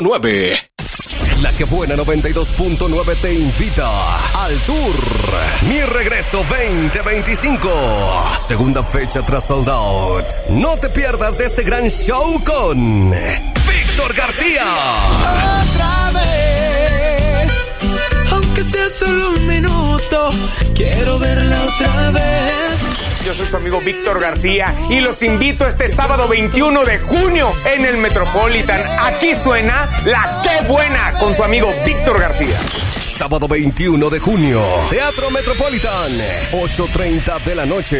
9. La que buena 92.9 te invita al Tour Mi Regreso 2025. Segunda fecha tras Sold Out. No te pierdas de este gran show con Víctor García. Otra vez, aunque sea solo un minuto, quiero verla otra vez. Yo soy su amigo Víctor García y los invito este sábado 21 de junio en el Metropolitan. Aquí suena La Qué Buena con su amigo Víctor García. Sábado 21 de junio, Teatro Metropolitan, 8:30 de la noche.